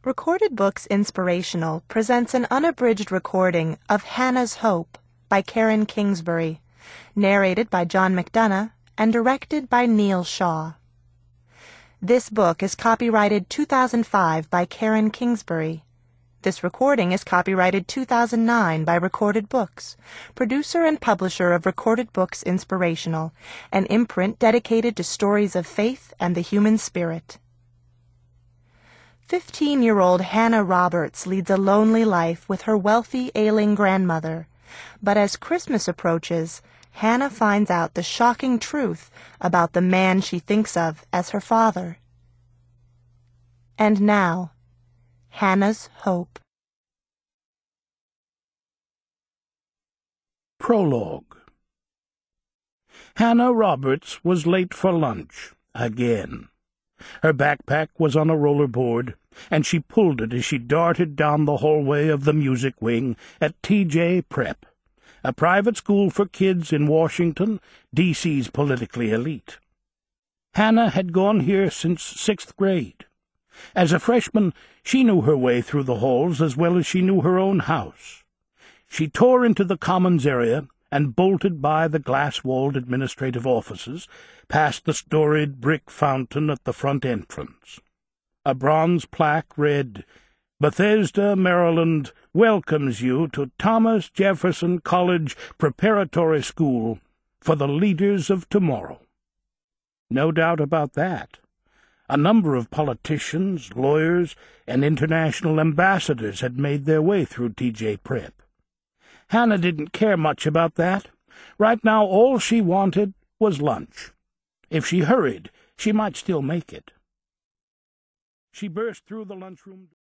Recorded Books Inspirational presents an unabridged recording of Hannah's Hope by Karen Kingsbury, narrated by John McDonough and directed by Neil Shaw. This book is copyrighted 2005 by Karen Kingsbury. This recording is copyrighted 2009 by Recorded Books, producer and publisher of Recorded Books Inspirational, an imprint dedicated to stories of faith and the human spirit. 15-year-old Hannah Roberts leads a lonely life with her wealthy, ailing grandmother. But as Christmas approaches, Hannah finds out the shocking truth about the man she thinks of as her father. And now, Hannah's Hope. Prologue. Hannah Roberts was late for lunch, again. Her backpack was on a rollerboard, and she pulled it as she darted down the hallway of the music wing at T.J. Prep, a private school for kids in Washington, D.C.'s politically elite. Hannah had gone here since 6th grade. As a freshman, she knew her way through the halls as well as she knew her own house. She tore into the commons area and bolted by the glass-walled administrative offices, past the storied brick fountain at the front entrance. A bronze plaque read, "Bethesda, Maryland, welcomes you to Thomas Jefferson College Preparatory School for the leaders of tomorrow." No doubt about that. A number of politicians, lawyers, and international ambassadors had made their way through T.J. Prep. Hannah didn't care much about that. Right now all she wanted was lunch. If she hurried, she might still make it. She burst through the lunchroom